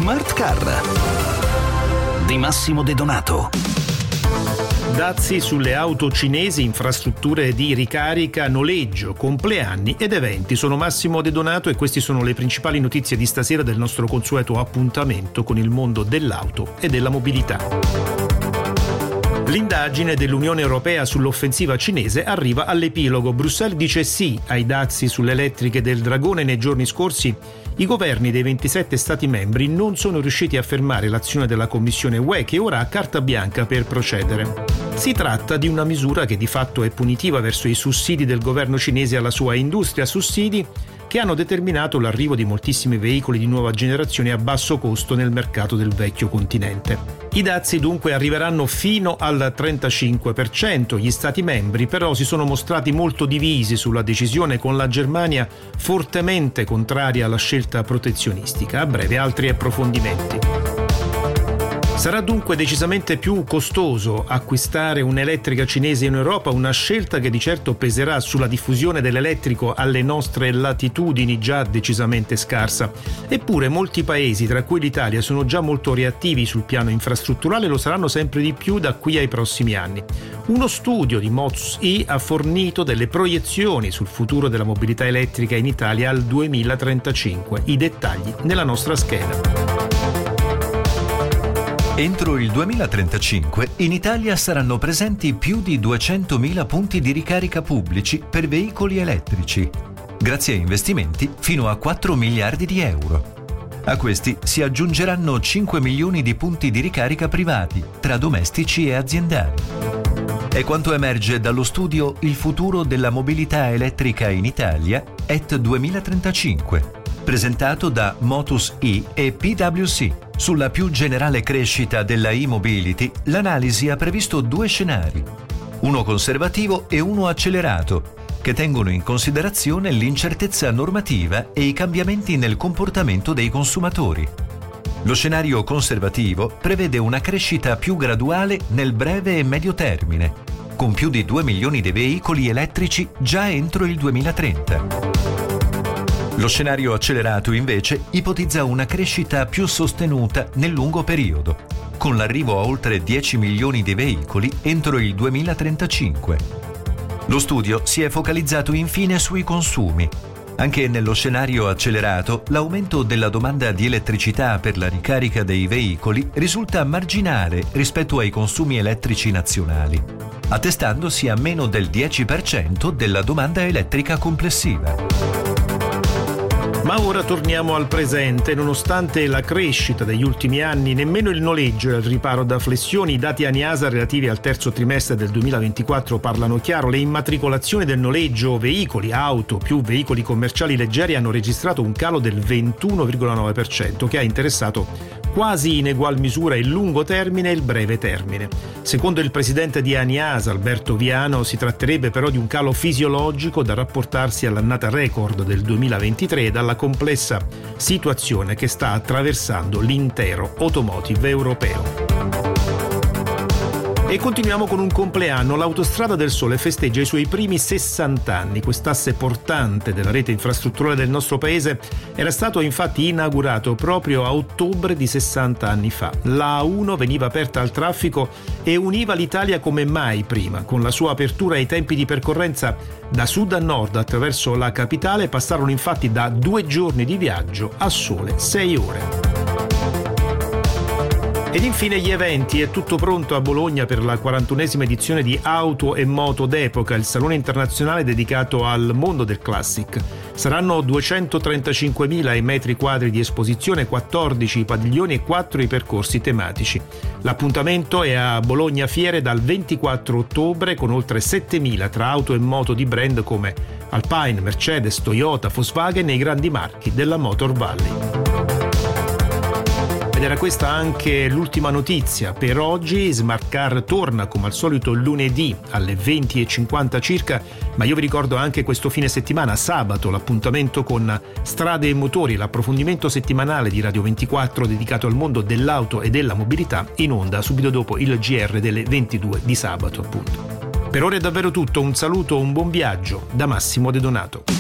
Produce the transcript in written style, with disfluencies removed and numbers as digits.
Smart Car di Massimo De Donato. Dazi sulle auto cinesi, infrastrutture di ricarica, noleggio, compleanni ed eventi. Sono Massimo De Donato e queste sono le principali notizie di stasera del nostro consueto appuntamento con il mondo dell'auto e della mobilità. L'indagine dell'Unione Europea sull'offensiva cinese arriva all'epilogo. Bruxelles dice sì ai dazi sulle elettriche del Dragone. Nei giorni scorsi i governi dei 27 Stati membri non sono riusciti a fermare l'azione della Commissione UE, che ora ha carta bianca per procedere. Si tratta di una misura che di fatto è punitiva verso i sussidi del governo cinese alla sua industria, sussidi che hanno determinato l'arrivo di moltissimi veicoli di nuova generazione a basso costo nel mercato del vecchio continente. I dazi dunque arriveranno fino al 35%. Gli Stati membri però si sono mostrati molto divisi sulla decisione, con la Germania fortemente contraria alla scelta protezionistica. A breve altri approfondimenti. Sarà dunque decisamente più costoso acquistare un'elettrica cinese in Europa, una scelta che di certo peserà sulla diffusione dell'elettrico alle nostre latitudini, già decisamente scarsa. Eppure molti paesi, tra cui l'Italia, sono già molto reattivi sul piano infrastrutturale e lo saranno sempre di più da qui ai prossimi anni. Uno studio di Motus E ha fornito delle proiezioni sul futuro della mobilità elettrica in Italia al 2035. I dettagli nella nostra scheda. Entro il 2035 in Italia saranno presenti più di 200.000 punti di ricarica pubblici per veicoli elettrici, grazie a investimenti fino a 4 miliardi di euro. A questi si aggiungeranno 5 milioni di punti di ricarica privati, tra domestici e aziendali. È quanto emerge dallo studio Il futuro della mobilità elettrica in Italia, ET 2035, presentato da Motus E e PwC. Sulla più generale crescita della e-mobility, l'analisi ha previsto due scenari, uno conservativo e uno accelerato, che tengono in considerazione l'incertezza normativa e i cambiamenti nel comportamento dei consumatori. Lo scenario conservativo prevede una crescita più graduale nel breve e medio termine, con più di 2 milioni di veicoli elettrici già entro il 2030. Lo scenario accelerato, invece, ipotizza una crescita più sostenuta nel lungo periodo, con l'arrivo a oltre 10 milioni di veicoli entro il 2035. Lo studio si è focalizzato infine sui consumi. Anche nello scenario accelerato, l'aumento della domanda di elettricità per la ricarica dei veicoli risulta marginale rispetto ai consumi elettrici nazionali, attestandosi a meno del 10% della domanda elettrica complessiva. Ma ora torniamo al presente. Nonostante la crescita degli ultimi anni, nemmeno il noleggio è al riparo da flessioni. I dati ANIASA relativi al terzo trimestre del 2024 parlano chiaro. Le immatricolazioni del noleggio veicoli, auto più veicoli commerciali leggeri hanno registrato un calo del 21,9%, che ha interessato quasi in egual misura il lungo termine e il breve termine. Secondo il presidente di ANIASA, Alberto Viano, si tratterebbe però di un calo fisiologico da rapportarsi all'annata record del 2023 e dalla complessa situazione che sta attraversando l'intero automotive europeo. E continuiamo con un compleanno. L'Autostrada del Sole festeggia i suoi primi 60 anni. Quest'asse portante della rete infrastrutturale del nostro paese era stato infatti inaugurato proprio a ottobre di 60 anni fa. La A1 veniva aperta al traffico e univa l'Italia come mai prima. Con la sua apertura i tempi di percorrenza da sud a nord attraverso la capitale passarono infatti da 2 giorni di viaggio a sole 6 ore. Ed infine gli eventi. È tutto pronto a Bologna per la 41esima edizione di Auto e Moto d'Epoca, il salone internazionale dedicato al mondo del classic. Saranno 235.000 i metri quadri di esposizione, 14 i padiglioni e 4 i percorsi tematici. L'appuntamento è a Bologna Fiere dal 24 ottobre con oltre 7.000 tra auto e moto di brand come Alpine, Mercedes, Toyota, Volkswagen e i grandi marchi della Motor Valley. Ed era questa anche l'ultima notizia per oggi. Smart Car torna come al solito lunedì alle 20:50 circa, ma io vi ricordo anche questo fine settimana, sabato, l'appuntamento con Strade e Motori, l'approfondimento settimanale di Radio 24 dedicato al mondo dell'auto e della mobilità, in onda subito dopo il GR delle 22 di sabato, appunto. Per ora è davvero tutto, un saluto, un buon viaggio da Massimo De Donato.